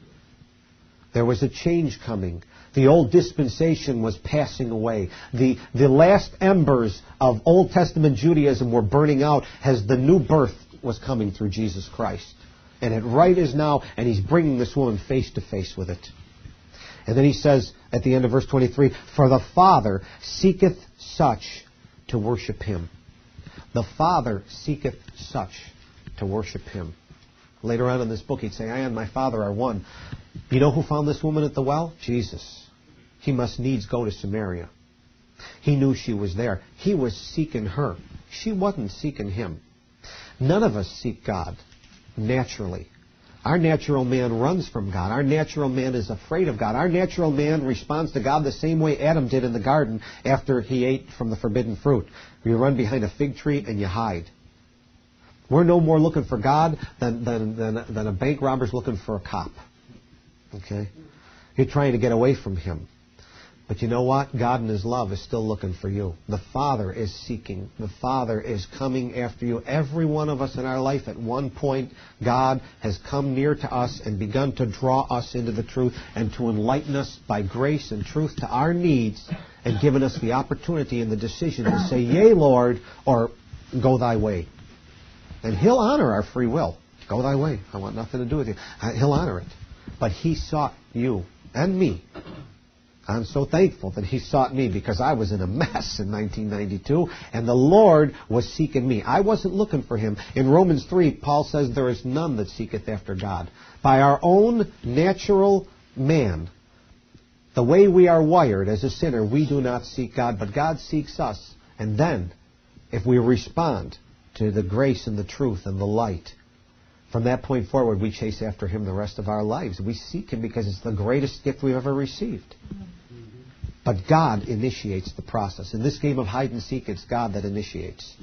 There was a change coming. The old dispensation was passing away. The, the last embers of Old Testament Judaism were burning out as the new birth was coming through Jesus Christ. And it right is now, and He's bringing this woman face to face with it. And then He says at the end of verse twenty-three, for the Father seeketh such to worship Him. The Father seeketh such to worship Him. Later on in this book, He'd say, I and my Father are one. You know who found this woman at the well? Jesus. He must needs go to Samaria. He knew she was there. He was seeking her. She wasn't seeking Him. None of us seek God naturally. Our natural man runs from God. Our natural man is afraid of God. Our natural man responds to God the same way Adam did in the garden after he ate from the forbidden fruit. You run behind a fig tree and you hide. We're no more looking for God than, than, than, than a bank robber's looking for a cop. Okay? You're trying to get away from Him. But you know what? God in His love is still looking for you. The Father is seeking. The Father is coming after you. Every one of us in our life, at one point, God has come near to us and begun to draw us into the truth and to enlighten us by grace and truth to our needs and given us the opportunity and the decision to say, yea, Lord, or go thy way. And He'll honor our free will. Go thy way. I want nothing to do with you. He'll honor it. But He sought you and me. I'm so thankful that He sought me because I was in a mess in nineteen ninety-two and the Lord was seeking me. I wasn't looking for Him. In Romans three, Paul says there is none that seeketh after God. By our own natural man, the way we are wired as a sinner, we do not seek God, but God seeks us. And then, if we respond to the grace and the truth and the light, from that point forward, we chase after Him the rest of our lives. We seek Him because it's the greatest gift we've ever received. But God initiates the process. In this game of hide and seek, it's God that initiates.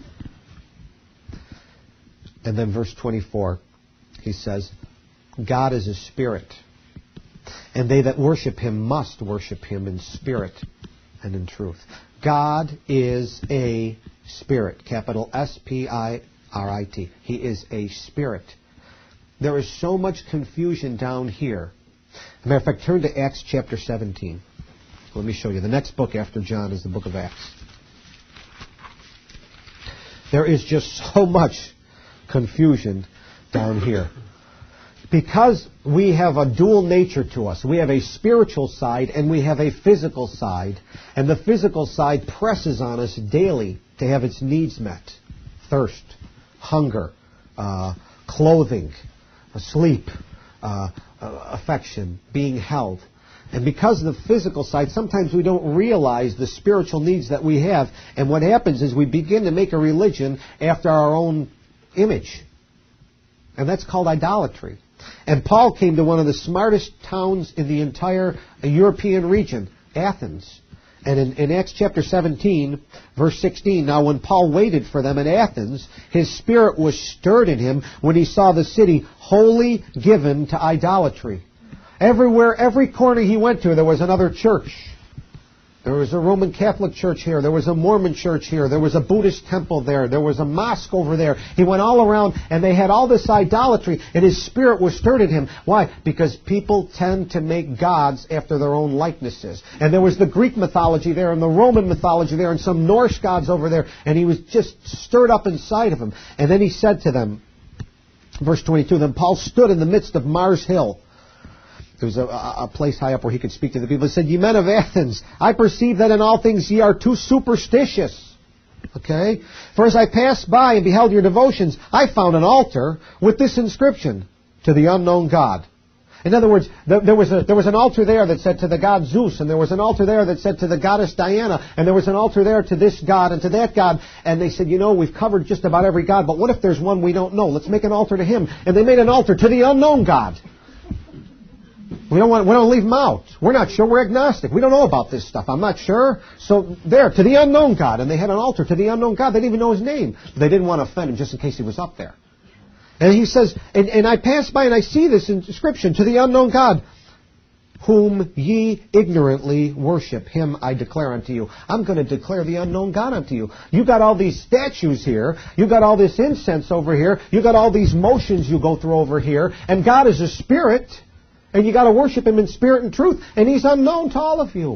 And then verse twenty-four, he says, God is a spirit, and they that worship Him must worship Him in spirit and in truth. God is a spirit, capital S P I R I T. He is a spirit. There is so much confusion down here. As a matter of fact, turn to Acts chapter seventeen. Let me show you. The next book after John is the book of Acts. There is just so much confusion down here. Because we have a dual nature to us. We have a spiritual side and we have a physical side. And the physical side presses on us daily to have its needs met. Thirst, hunger, uh, clothing, sleep, uh, uh, affection, being held. And because of the physical side, sometimes we don't realize the spiritual needs that we have. And what happens is we begin to make a religion after our own image. And that's called idolatry. And Paul came to one of the smartest towns in the entire European region, Athens. And in, in Acts chapter seventeen, verse sixteen, now when Paul waited for them in Athens, his spirit was stirred in him when he saw the city wholly given to idolatry. Everywhere, every corner he went to, there was another church. There was a Roman Catholic church here. There was a Mormon church here. There was a Buddhist temple there. There was a mosque over there. He went all around, and they had all this idolatry, and his spirit was stirred in him. Why? Because people tend to make gods after their own likenesses. And there was the Greek mythology there, and the Roman mythology there, and some Norse gods over there, and he was just stirred up inside of him. And then he said to them, verse twenty-two, then Paul stood in the midst of Mars Hill. There was a, a place high up where he could speak to the people. He said, ye men of Athens, I perceive that in all things ye are too superstitious. Okay? For as I passed by and beheld your devotions, I found an altar with this inscription, to the unknown God. In other words, there was, a, there was an altar there that said to the god Zeus, and there was an altar there that said to the goddess Diana, and there was an altar there to this god and to that god. And they said, you know, we've covered just about every god, but what if there's one we don't know? Let's make an altar to him. And they made an altar to the unknown God. We don't want, we don't leave them out. We're not sure. We're agnostic. We don't know about this stuff. I'm not sure. So there, to the unknown God. And they had an altar to the unknown God. They didn't even know his name. They didn't want to offend him just in case he was up there. And he says, and, and I pass by and I see this inscription, to the unknown God, whom ye ignorantly worship. Him I declare unto you. I'm going to declare the unknown God unto you. You got all these statues here. You got all this incense over here. You got all these motions you go through over here. And God is a spirit. And you got to worship him in spirit and truth. And he's unknown to all of you.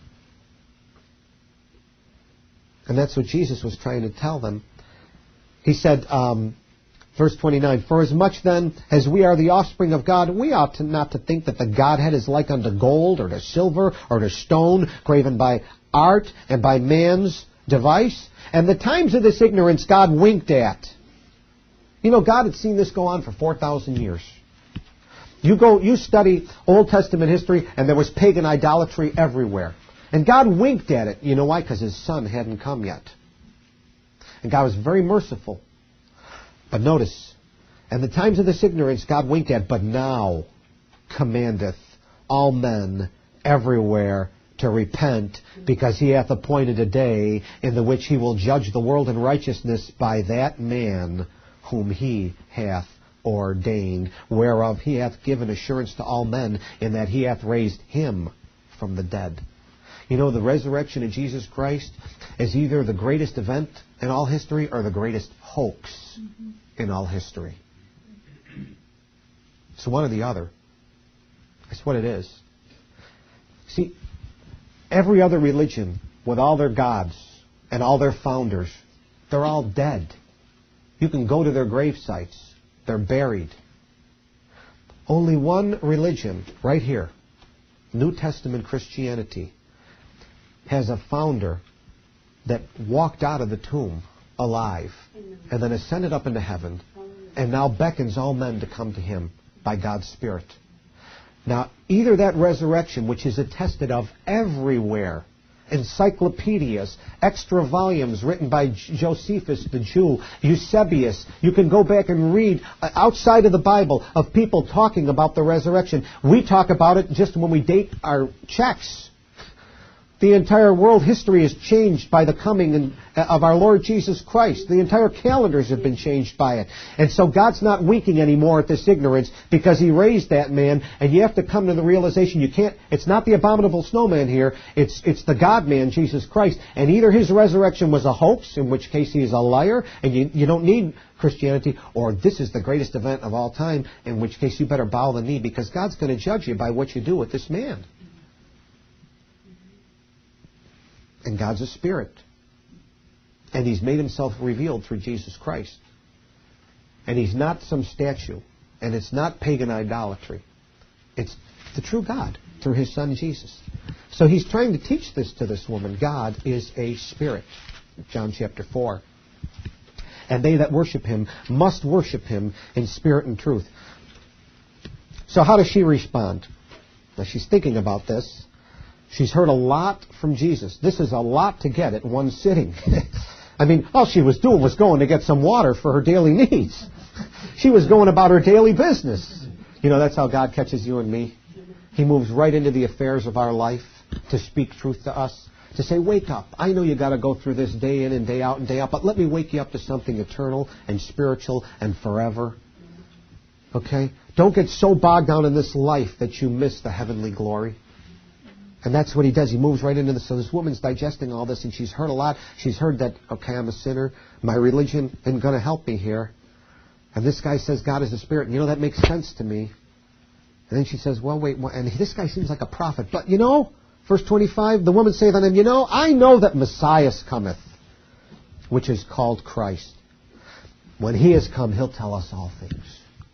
And that's what Jesus was trying to tell them. He said, um, verse twenty-nine, for as much then as we are the offspring of God, we ought to not to think that the Godhead is like unto gold or to silver or to stone, graven by art and by man's device. And the times of this ignorance God winked at. You know, God had seen this go on for four thousand years. You go, you study Old Testament history, and there was pagan idolatry everywhere. And God winked at it. You know why? Because his son hadn't come yet. And God was very merciful. But notice, and the times of this ignorance God winked at, but now commandeth all men everywhere to repent, because he hath appointed a day in the which he will judge the world in righteousness by that man whom he hath ordained, whereof he hath given assurance to all men, in that he hath raised him from the dead. You know, the resurrection of Jesus Christ is either the greatest event in all history or the greatest hoax mm-hmm. in all history. It's one or the other. That's what it is. See, every other religion, with all their gods and all their founders, they're all dead. You can go to their grave sites. They're buried. Only one religion, right here, New Testament Christianity, has a founder that walked out of the tomb alive and then ascended up into heaven and now beckons all men to come to him by God's Spirit. Now, either that resurrection, which is attested of everywhere, encyclopedias, extra volumes written by Josephus the Jew, Eusebius. You can go back and read outside of the Bible of people talking about the resurrection. We talk about it just when we date our checks. The entire world history is changed by the coming of our Lord Jesus Christ. The entire calendars have been changed by it. And so God's not winking anymore at this ignorance because he raised that man. And you have to come to the realization you can't, it's not the abominable snowman here. It's, it's the God-man, Jesus Christ. And either his resurrection was a hoax, in which case he is a liar, and you, you don't need Christianity, or this is the greatest event of all time, in which case you better bow the knee because God's going to judge you by what you do with this man. And God's a spirit. And he's made himself revealed through Jesus Christ. And he's not some statue. And it's not pagan idolatry. It's the true God through his son Jesus. So he's trying to teach this to this woman. God is a spirit. John chapter four. And they that worship him must worship him in spirit and truth. So how does she respond? Now she's thinking about this. She's heard a lot from Jesus. This is a lot to get at one sitting. I mean, all she was doing was going to get some water for her daily needs. She was going about her daily business. You know, that's how God catches you and me. He moves right into the affairs of our life to speak truth to us, to say, wake up. I know you got to go through this day in and day out and day out, but let me wake you up to something eternal and spiritual and forever. Okay? Don't get so bogged down in this life that you miss the heavenly glory. And that's what he does. He moves right into this. So this woman's digesting all this, and she's heard a lot. She's heard that, okay, I'm a sinner. My religion isn't going to help me here. And this guy says God is a spirit. And, you know, that makes sense to me. And then she says, well, wait. And this guy seems like a prophet. But, you know, verse twenty-five, the woman saith unto him, you know, I know that Messiah cometh, which is called Christ. When he has come, he'll tell us all things.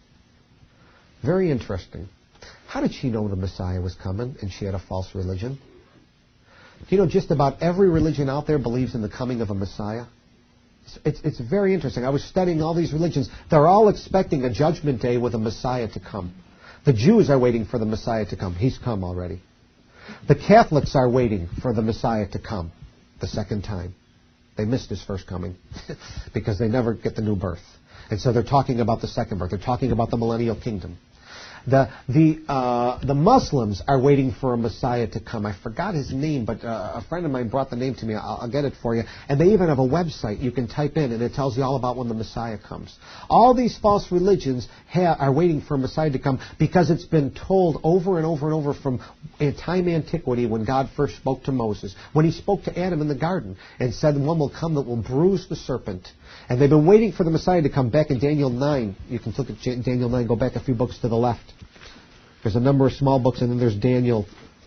Very interesting. How did she know the Messiah was coming and she had a false religion? Do you know just about every religion out there believes in the coming of a Messiah? It's, it's, it's very interesting. I was studying all these religions. They're all expecting a judgment day with a Messiah to come. The Jews are waiting for the Messiah to come. He's come already. The Catholics are waiting for the Messiah to come the second time. They missed his first coming because they never get the new birth. And so they're talking about the second birth. They're talking about the millennial kingdom. The the uh, the Muslims are waiting for a Messiah to come. I forgot his name, but uh, a friend of mine brought the name to me. I'll, I'll get it for you. And they even have a website you can type in, and it tells you all about when the Messiah comes. All these false religions ha- are waiting for a Messiah to come because it's been told over and over and over from time antiquity when God first spoke to Moses, when he spoke to Adam in the garden and said, one will come that will bruise the serpent. And they've been waiting for the Messiah to come. Back in Daniel nine. You can look at Daniel nine, go back a few books to the left. There's a number of small books, and then there's Daniel.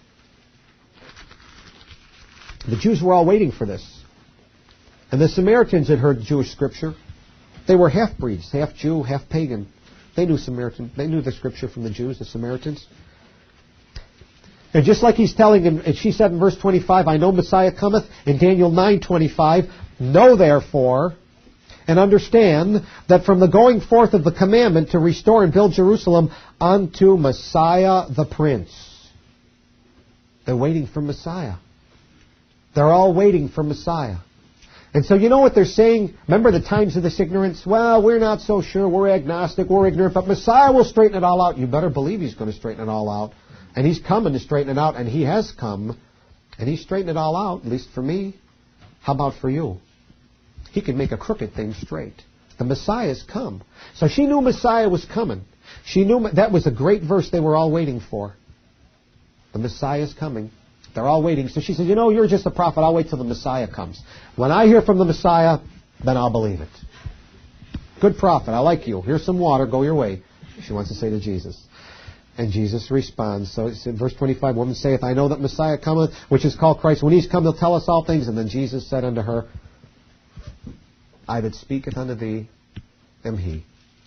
The Jews were all waiting for this. And the Samaritans had heard Jewish scripture. They were half-breeds, half Jew, half pagan. They knew Samaritan. They knew the scripture from the Jews, the Samaritans. And just like he's telling him, and she said in verse twenty-five, I know Messiah cometh. In Daniel nine twenty-five, know therefore and understand that from the going forth of the commandment to restore and build Jerusalem unto Messiah the Prince. They're waiting for Messiah. They're all waiting for Messiah. And so you know what they're saying? Remember the times of this ignorance? Well, we're not so sure. We're agnostic. We're ignorant. But Messiah will straighten it all out. You better believe he's going to straighten it all out. And he's coming to straighten it out. And he has come. And he's straightened it all out, at least for me. How about for you? He can make a crooked thing straight. The Messiah's come. So she knew Messiah was coming. She knew that was a great verse they were all waiting for. The Messiah's coming. They're all waiting. So she said, you know, you're just a prophet. I'll wait till the Messiah comes. When I hear from the Messiah, then I'll believe it. Good prophet. I like you. Here's some water. Go your way. She wants to say to Jesus. And Jesus responds. So it's in verse twenty-five, woman saith, I know that Messiah cometh, which is called Christ. When he's come, he'll tell us all things. And then Jesus said unto her, I that speaketh unto thee am he.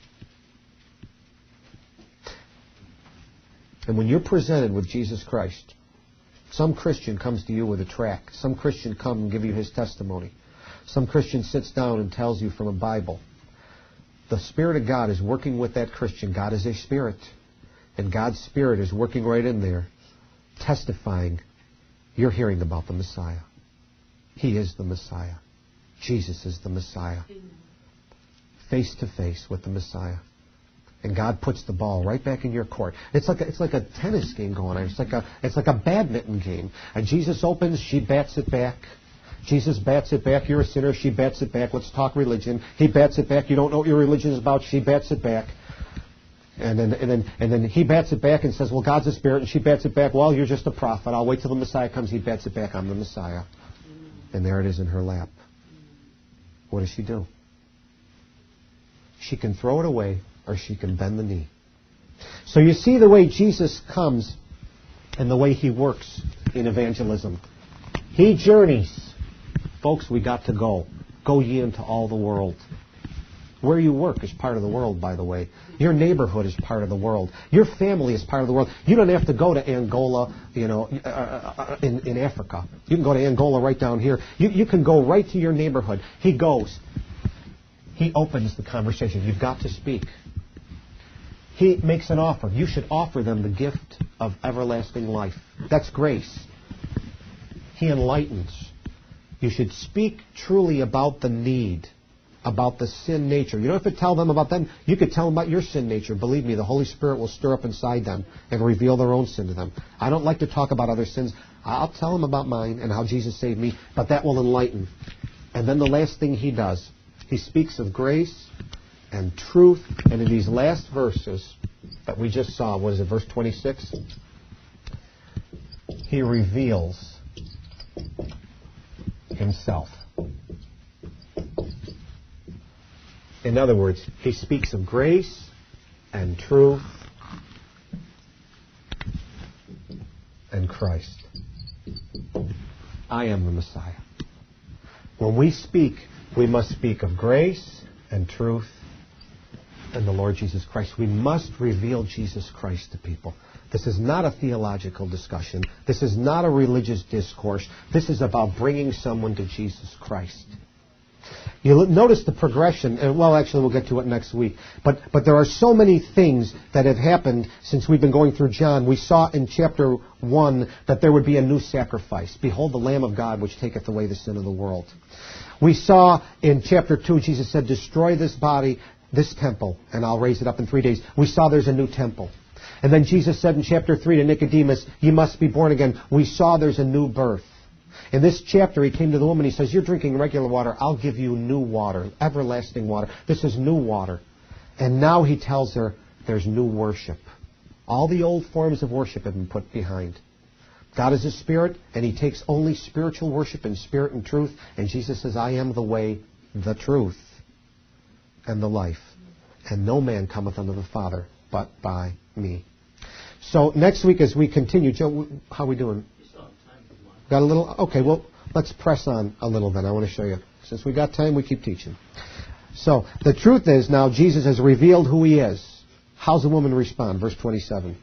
And when you're presented with Jesus Christ, some Christian comes to you with a tract. Some Christian comes and give you his testimony. Some Christian sits down and tells you from a Bible. The Spirit of God is working with that Christian. God is a spirit. And God's Spirit is working right in there, testifying. You're hearing about the Messiah. He is the Messiah. Jesus is the Messiah. Face to face with the Messiah. And God puts the ball right back in your court. It's like a, it's like a tennis game going on. It's like a it's like a badminton game. And Jesus opens, she bats it back. Jesus bats it back. You're a sinner. She bats it back. Let's talk religion. He bats it back. You don't know what your religion is about. She bats it back. And then and then and then he bats it back and says, well, God's a spirit. And she bats it back. Well, you're just a prophet. I'll wait till the Messiah comes. He bats it back. I'm the Messiah. And there it is in her lap. What does she do? She can throw it away, or she can bend the knee. So you see the way Jesus comes and the way he works in evangelism. He journeys. Folks, we got to go. Go ye into all the world. Where you work is part of the world, by the way. Your neighborhood is part of the world. Your family is part of the world. You don't have to go to Angola, you know, uh, uh, in, in Africa. You can go to Angola right down here. You, you can go right to your neighborhood. He goes. He opens the conversation. You've got to speak. He makes an offer. You should offer them the gift of everlasting life. That's grace. He enlightens. You should speak truly about the need, about the sin nature. You don't have to tell them about them. You could tell them about your sin nature. Believe me, the Holy Spirit will stir up inside them and reveal their own sin to them. I don't like to talk about other sins. I'll tell them about mine and how Jesus saved me, but that will enlighten. And then the last thing he does, he speaks of grace and truth. And in these last verses that we just saw, what is it, verse twenty-six? He reveals himself. In other words, he speaks of grace and truth and Christ. I am the Messiah. When we speak, we must speak of grace and truth and the Lord Jesus Christ. We must reveal Jesus Christ to people. This is not a theological discussion. This is not a religious discourse. This is about bringing someone to Jesus Christ. You'll notice the progression, and well, actually we'll get to it next week. But but there are so many things that have happened since we've been going through John. We saw in chapter one that there would be a new sacrifice. Behold the Lamb of God, which taketh away the sin of the world. We saw in chapter two, Jesus said, destroy this body, this temple, and I'll raise it up in three days. We saw there's a new temple. And then Jesus said in chapter three to Nicodemus, you must be born again. We saw there's a new birth. In this chapter, he came to the woman. He says, you're drinking regular water. I'll give you new water, everlasting water. This is new water. And now he tells her there's new worship. All the old forms of worship have been put behind. God is a spirit, and he takes only spiritual worship in spirit and truth. And Jesus says, I am the way, the truth, and the life. And no man cometh unto the Father but by me. So next week as we continue, Joe, how are we doing? Got a little? Okay, well, let's press on a little then. I want to show you. Since we got time, we keep teaching. So, the truth is now Jesus has revealed who he is. How's the woman respond? Verse twenty-seven.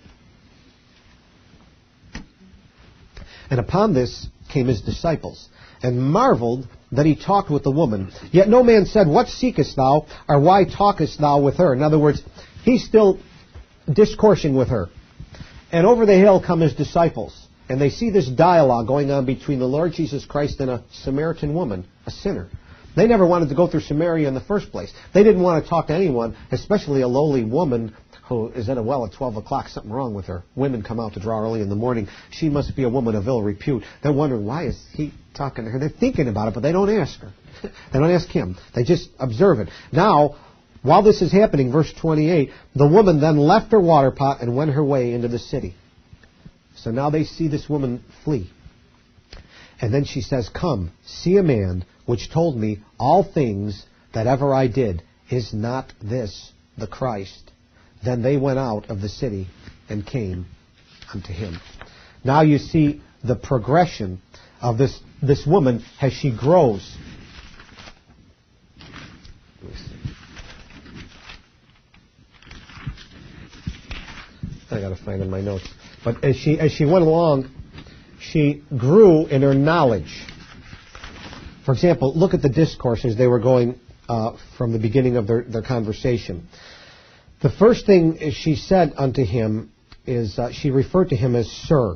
And upon this came his disciples, and marveled that he talked with the woman. Yet no man said, what seekest thou, or why talkest thou with her? In other words, he's still discoursing with her. And over the hill come his disciples. And they see this dialogue going on between the Lord Jesus Christ and a Samaritan woman, a sinner. They never wanted to go through Samaria in the first place. They didn't want to talk to anyone, especially a lowly woman who is at a well at twelve o'clock. Something wrong with her. Women come out to draw early in the morning. She must be a woman of ill repute. They're wondering, why is he talking to her? They're thinking about it, but they don't ask her. They don't ask him. They just observe it. Now, while this is happening, verse twenty-eight, the woman then left her water pot and went her way into the city. So now they see this woman flee. And then she says, come, see a man which told me all things that ever I did. Is not this the Christ? Then they went out of the city and came unto him. Now you see the progression of this, this woman as she grows. I got to find in my notes. But as she as she went along, she grew in her knowledge. For example, look at the discourse as they were going uh, from the beginning of their, their conversation. The first thing she said unto him is uh, she referred to him as Sir.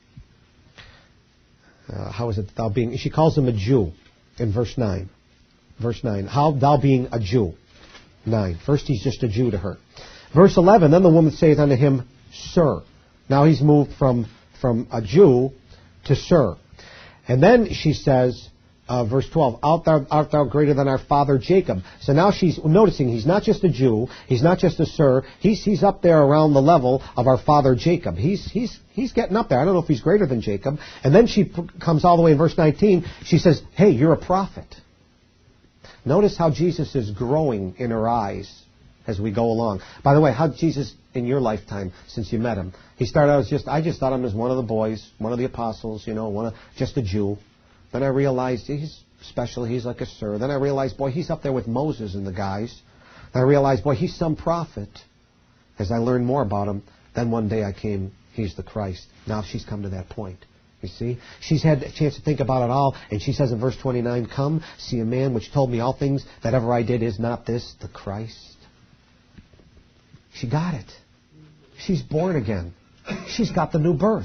Uh, how is it thou being? She calls him a Jew in verse nine. Verse nine. How thou being a Jew. Nine. First he's just a Jew to her. Verse eleven. Then the woman saith unto him, Sir. Now he's moved from, from a Jew to Sir. And then she says, uh, verse twelve, art thou, art thou greater than our father Jacob? So now she's noticing he's not just a Jew, he's not just a Sir, he's, he's up there around the level of our father Jacob. He's, he's, he's getting up there. I don't know if he's greater than Jacob. And then she p- comes all the way in verse nineteen, she says, hey, you're a prophet. Notice how Jesus is growing in her eyes as we go along. By the way, how did Jesus in your lifetime since you met him? He started out as just, I just thought him as one of the boys, one of the apostles, you know, one of, just a Jew. Then I realized he's special, he's like a Sir. Then I realized, boy, he's up there with Moses and the guys. Then I realized, boy, he's some prophet. As I learned more about him, then one day I came, he's the Christ. Now she's come to that point. You see? She's had a chance to think about it all, and she says in verse twenty-nine, come, see a man which told me all things that ever I did. Is not this the Christ? She got it. She's born again. She's got the new birth.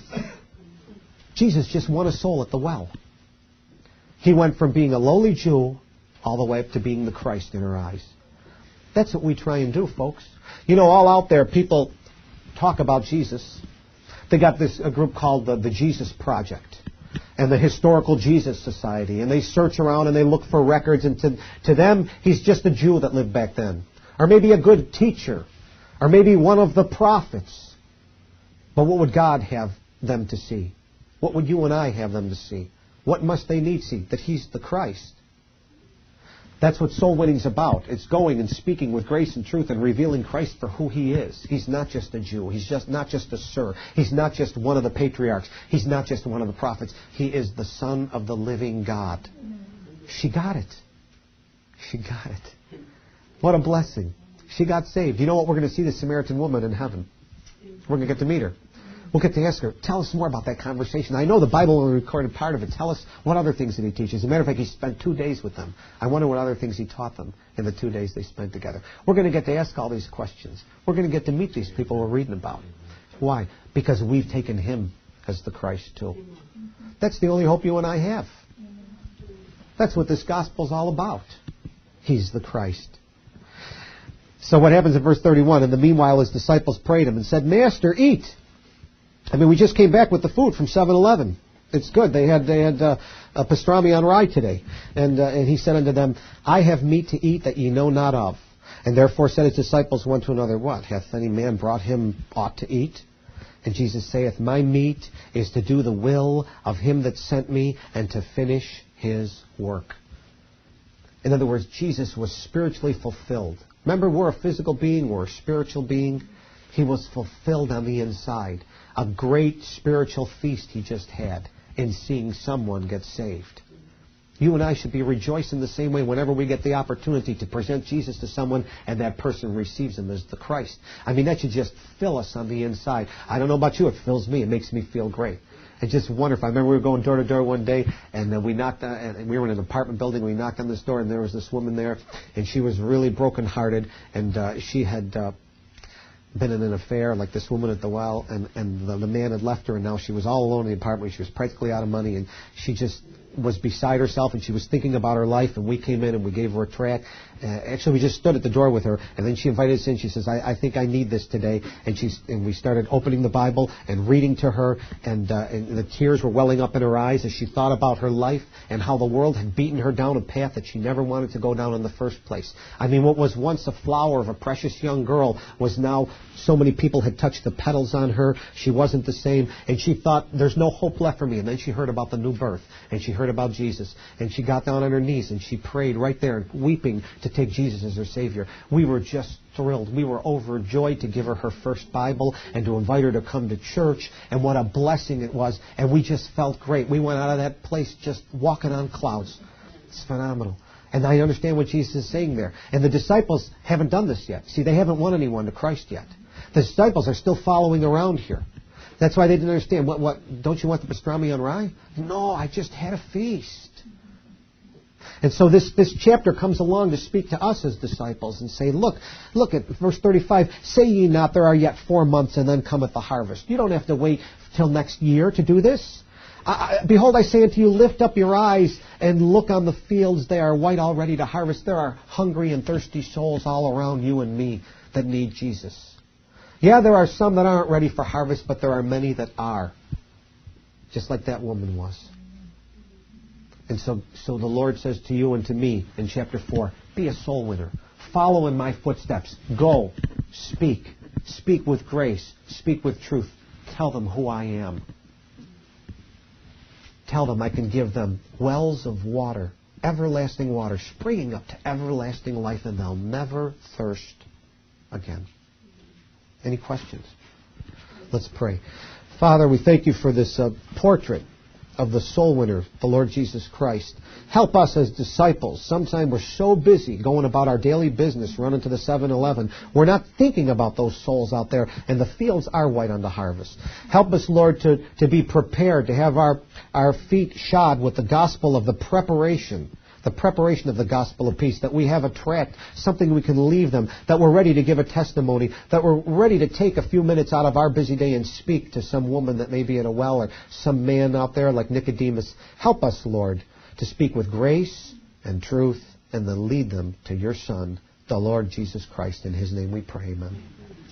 Jesus just won a soul at the well. He went from being a lowly Jew all the way up to being the Christ in her eyes. That's what we try and do, folks. You know, all out there, people talk about Jesus. They got this a group called the, the Jesus Project and the Historical Jesus Society. And they search around and they look for records. And to, to them, he's just a Jew that lived back then. Or maybe a good teacher. Or maybe one of the prophets. But what would God have them to see? What would you and I have them to see? What must they need to see? That he's the Christ. That's what soul winning's about. It's going and speaking with grace and truth and revealing Christ for who he is. He's not just a Jew. He's just not just a sir. He's not just one of the patriarchs. He's not just one of the prophets. He is the Son of the living God. She got it. She got it. What a blessing. She got saved. You know what? We're going to see the Samaritan woman in heaven. We're going to get to meet her. We'll get to ask her, tell us more about that conversation. I know the Bible will record part of it. Tell us what other things did he teach. As a matter of fact, he spent two days with them. I wonder what other things he taught them in the two days they spent together. We're going to get to ask all these questions. We're going to get to meet these people we're reading about. Why? Because we've taken him as the Christ too. That's the only hope you and I have. That's what this gospel's all about. He's the Christ. So what happens in verse thirty-one? In the meanwhile, his disciples prayed him and said, Master, eat. I mean, we just came back with the food from seven eleven. It's good. They had they had uh, a pastrami on rye today. And, uh, and he said unto them, I have meat to eat that ye know not of. And therefore said his disciples one to another, What? Hath any man brought him aught to eat? And Jesus saith, My meat is to do the will of him that sent me, and to finish his work. In other words, Jesus was spiritually fulfilled. Remember, we're a physical being, we're a spiritual being. He was fulfilled on the inside. A great spiritual feast he just had in seeing someone get saved. You and I should be rejoicing the same way whenever we get the opportunity to present Jesus to someone and that person receives him as the Christ. I mean, that should just fill us on the inside. I don't know about you, it fills me. It makes me feel great. It's just wonderful. I remember we were going door to door one day, and uh, we knocked on, and we were in an apartment building. We knocked on this door, and there was this woman there, and she was really brokenhearted, and uh, she had uh, been in an affair like this woman at the well, and, and the, the man had left her, and now she was all alone in the apartment. She was practically out of money, and she just was beside herself, and she was thinking about her life, and we came in and we gave her a tract. Uh, actually, we just stood at the door with her, and then she invited us in. She says, I, I think I need this today. And she's, and we started opening the Bible and reading to her, and, uh, and the tears were welling up in her eyes as she thought about her life and how the world had beaten her down a path that she never wanted to go down in the first place. I mean, what was once a flower of a precious young girl was now so many people had touched the petals on her. She wasn't the same, and she thought, there's no hope left for me. And then she heard about the new birth, and she heard about Jesus, and she got down on her knees, and she prayed right there, weeping to take Jesus as her Savior. We were just thrilled. We were overjoyed to give her her first Bible and to invite her to come to church, and what a blessing it was, and we just felt great. We went out of that place just walking on clouds. It's phenomenal. And I understand what Jesus is saying there. And the disciples haven't done this yet. See, they haven't won anyone to Christ yet. The disciples are still following around here. That's why they didn't understand. What? What? Don't you want the pastrami on rye? No, I just had a feast. And so this, this chapter comes along to speak to us as disciples and say, look, look at verse thirty-five. Say ye not, there are yet four months, and then cometh the harvest. You don't have to wait till next year to do this. I, I, behold, I say unto you, lift up your eyes and look on the fields. They are white already to harvest. There are hungry and thirsty souls all around you and me that need Jesus. Yeah, there are some that aren't ready for harvest, but there are many that are. Just like that woman was. And so, so the Lord says to you and to me in chapter four, be a soul winner. Follow in my footsteps. Go. Speak. Speak with grace. Speak with truth. Tell them who I am. Tell them I can give them wells of water, everlasting water, springing up to everlasting life, and they'll never thirst again. Any questions? Let's pray. Father, we thank you for this uh, portrait of the soul winner, the Lord Jesus Christ. Help us as disciples. Sometimes we're so busy going about our daily business, running to the seven eleven. We're not thinking about those souls out there, and the fields are white unto harvest. Help us, Lord, to, to be prepared, to have our, our feet shod with the gospel of the preparation, the preparation of the gospel of peace, that we have a tract, something we can leave them, that we're ready to give a testimony, that we're ready to take a few minutes out of our busy day and speak to some woman that may be in a well or some man out there like Nicodemus. Help us, Lord, to speak with grace and truth and then lead them to your Son, the Lord Jesus Christ. In His name we pray, amen.